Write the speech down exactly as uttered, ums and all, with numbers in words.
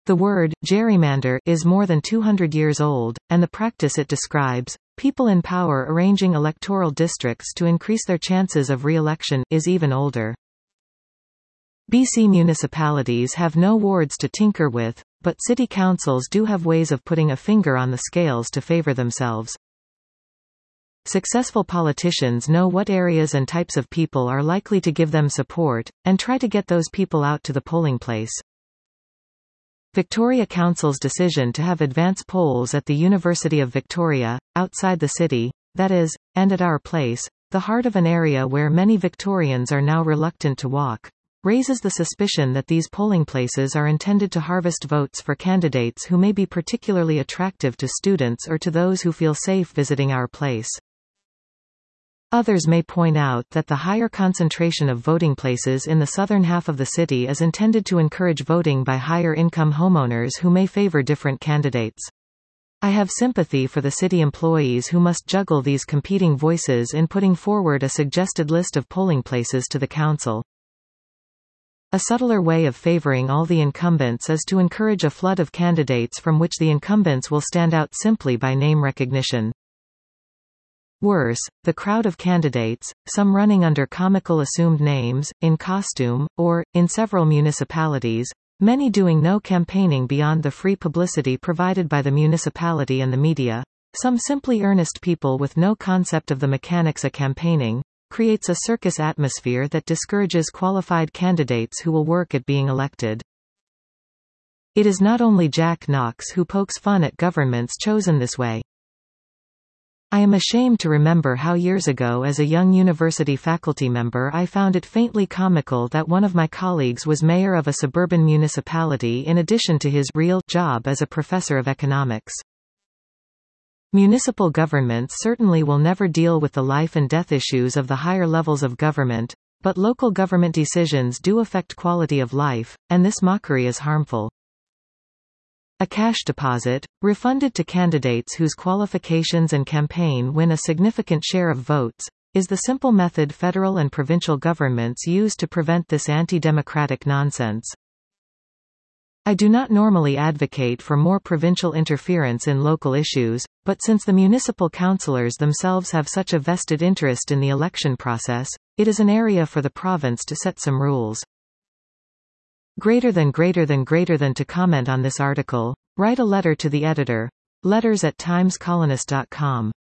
The word, gerrymander, is more than two hundred years old, and the practice it describes, people in power arranging electoral districts to increase their chances of re-election, is even older. B C municipalities have no wards to tinker with, but city councils do have ways of putting a finger on the scales to favor themselves. Successful politicians know what areas and types of people are likely to give them support, and try to get those people out to the polling place. Victoria Council's decision to have advance polls at the University of Victoria, outside the city, that is, and at our place, the heart of an area where many Victorians are now reluctant to walk, raises the suspicion that these polling places are intended to harvest votes for candidates who may be particularly attractive to students or to those who feel safe visiting our place. Others may point out that the higher concentration of voting places in the southern half of the city is intended to encourage voting by higher-income homeowners who may favor different candidates. I have sympathy for the city employees who must juggle these competing voices in putting forward a suggested list of polling places to the council. A subtler way of favoring all the incumbents is to encourage a flood of candidates from which the incumbents will stand out simply by name recognition. Worse, the crowd of candidates, some running under comical assumed names, in costume, or, in several municipalities, many doing no campaigning beyond the free publicity provided by the municipality and the media, some simply earnest people with no concept of the mechanics of campaigning, creates a circus atmosphere that discourages qualified candidates who will work at being elected. It is not only Jack Knox who pokes fun at governments chosen this way. I am ashamed to remember how years ago as a young university faculty member I found it faintly comical that one of my colleagues was mayor of a suburban municipality in addition to his real job as a professor of economics. Municipal governments certainly will never deal with the life and death issues of the higher levels of government, but local government decisions do affect quality of life, and this mockery is harmful. A cash deposit, refunded to candidates whose qualifications and campaign win a significant share of votes, is the simple method federal and provincial governments use to prevent this anti-democratic nonsense. I do not normally advocate for more provincial interference in local issues, but since the municipal councillors themselves have such a vested interest in the election process, it is an area for the province to set some rules. Greater than greater than greater than to comment on this article, write a letter to the editor. Letters at times colonist dot com